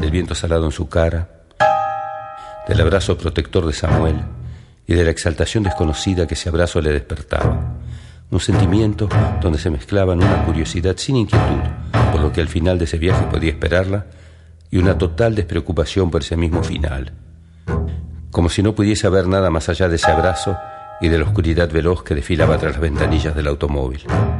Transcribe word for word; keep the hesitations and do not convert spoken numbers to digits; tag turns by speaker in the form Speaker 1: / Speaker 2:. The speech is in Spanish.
Speaker 1: del viento salado en su cara, del abrazo protector de Samuel y de la exaltación desconocida que ese abrazo le despertaba. Un sentimiento donde se mezclaban una curiosidad sin inquietud por lo que al final de ese viaje podía esperarla y una total despreocupación por ese mismo final. Como si no pudiese haber nada más allá de ese abrazo y de la oscuridad veloz que desfilaba tras las ventanillas del automóvil.